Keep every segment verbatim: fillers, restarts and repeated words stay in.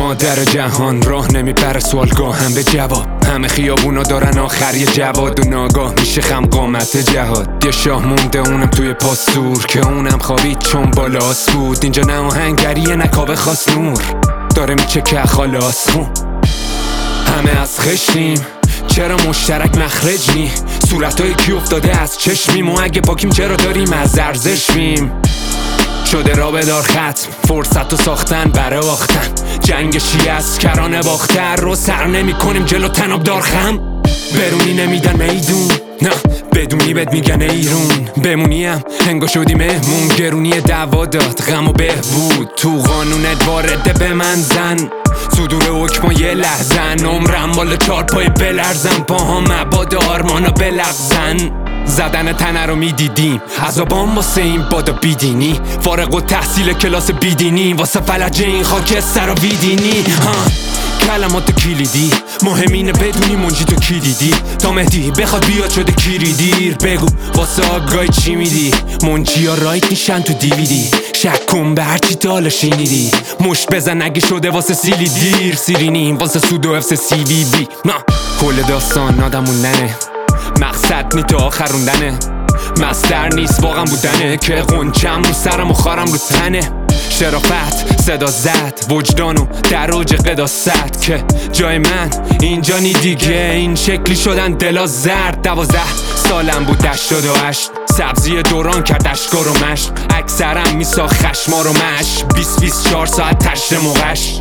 مادر جهان راه نمیبره سوالگاه هم به جواب. همه خیابونا دارن آخر یه جواد و ناگاه میشه خم قامت جهاد. یه شاه مونده اونم توی پاسور که اونم خوابید چون بالاست بود. اینجا نه آهنگریه نه کاوه خواست نور داره میچکه خلاص خون. همه از خشتیم چرا مشترک مخرج نی؟ صورتای کی افتاده از چشمیم و اگه پاکیم چرا داریم از ارزش میم؟ شده را بدار ختم فرصت و ساختن برای باختن. جنگ شیعه از کرانه باختر رو سر نمی کنیم جلو تناب دار خم. برونی نمیدن میدون نه بدونی بهت میگن ایرون. بمونیم هنگا شدی مهمون گرونی دعوا داد غم و بهبود. تو قانونت وارده به من زن صدور حکم یه لحظن. عمرم بالا چار پای بلرزن پاها مباد آرمانا بلغزن. زدن تنه رو میدیدیم عذابان واسه این بادا بیدینی. فارغ و تحصیل کلاس بیدینی واسه فلج این خاکستر و بیدینی. ها کلمات کلیدی مهمینه بدونی منجی تو کی دیدی. تا مهدی بخواد بیاد شده کیری دیر بگو واسه آگاهی چی میدی. منجی ها رایت میشن تو دیویدی شک کن به هرچی تالا شینیدی. مشت بزن اگه شده واسه سیلی دیر سیرینیم واسه سود و افس سی وی وی. کل داستان آدم موندنه مقصد نی تا آخروندنه. مستر نیست واقعا بودنه که قنچم رو سرم و خارم رو تنه. شرافت صدا زد وجدان و در اوج قداست که جای من اینجا نی دیگه. این شکلی شدن دلا زرد. دوازده سالم بود هشتاد و هشت سبزی دوران کرد اشکار و مشت. اکثرم میساخت خشمار و مش بیست بیست و چهار ساعت تشت موقش.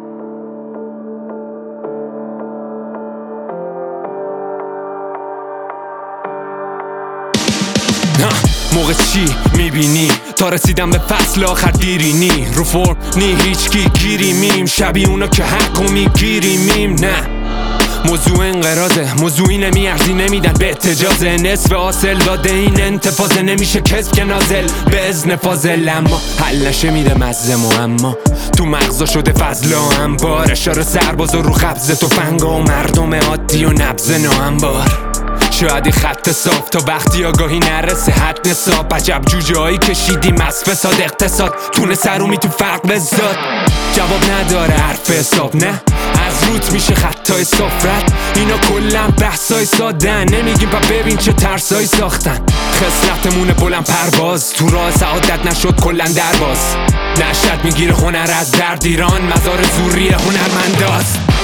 موقع چی میبینی تا رسیدم به فصل آخر دیری نی. رو فرم نی هیچ کی گیری میم شبیه اونا که حقو میگیری میم. نه موضوع انقراضه موضوعی نمیارزی نمیدن به احتجازه. نصف حاصل داده این انتفاضه نمیشه کسب که نازل به ازن فاضل. اما حل نشه میده مزم و اما تو مغزا شده فضل و انبار. اشاره سرباز رو خبز تفنگا و مردم عادی و نبض ناهموار. شاید این خط صاف تا وقتی آگاهی نرسه حد نصاب. عجب جوجه هایی کشیدیم از فساد اقتصاد تونه سرومی تو فرق بزاد. جواب نداره حرف حساب نه از روت میشه خطای سفرت. اینا کلن بحثای سادن نمیگیم پا ببین چه ترسایی ساختن. خصلتمونه بلند پرواز تو راه سعادت نشد کلن درباز. نشد میگیره هنر از درد ایران مزار زوری هنرمنداست.